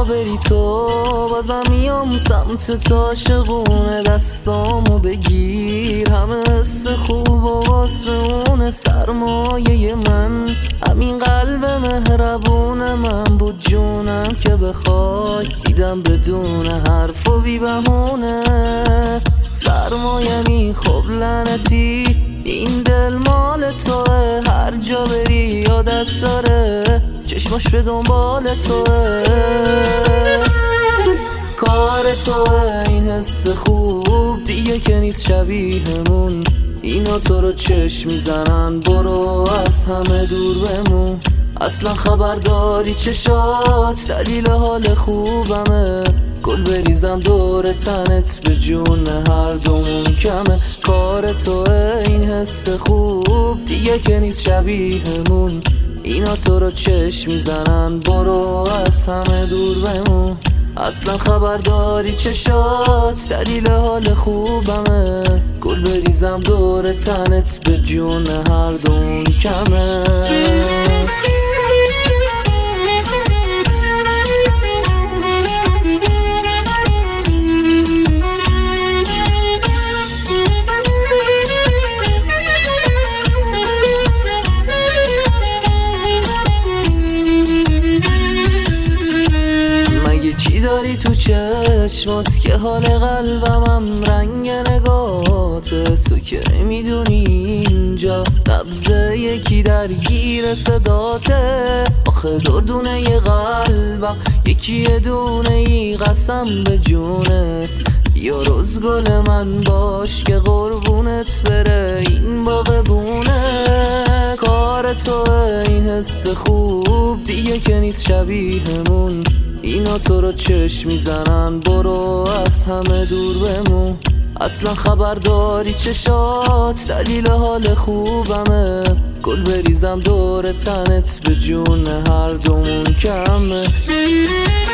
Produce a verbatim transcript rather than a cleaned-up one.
بری تو بازم میام سمت تا عاشقونه، دستامو بگیر همه حس خوب و واسه اون سرمایه من. همین قلب مهربون من بود جونم که بخوای دیدم بدون حرف و بی بهونه. سرمایمی خب لعنتی این دل مال توه، هر جا بری یادت داره چشماش به دنبال توه. کار توه این حس خوب دیگه که نیست شبیهمون، اینا تو رو چشم میزنن برو از همه دور بمون. اصلا خبر داری چشات دلیل حال خوبمه، گل بریزم دور تنت به جون هر دومون کمه. کار توه این حس خوب دیگه که نیست شبیهمون، اینا تو رو چشم میزنن برو از همه دور بمون. اصلا خبر داری چشات دلیل حال خوبمه، گل بریزم دور تنت به جون هر دومون کمه. چی داری تو چشمات که حال قلبمم رنگ نگاته؟ تو که میدونی اینجا نبضه یکی درگیر صداته. آخه دردونه ی قلبم یکی دونه ای قسم به جونت، یا روز گل من باش که قربونت بره این باغبونه. کار توه این حس خوب دیگه که نیست شبیهمون، اینا تو رو چشم میزنن برو از همه دور بمون. اصلا خبر داری چشات دلیل حال خوبمه، گل بریزم دور تنت به جون هر دومون کمه.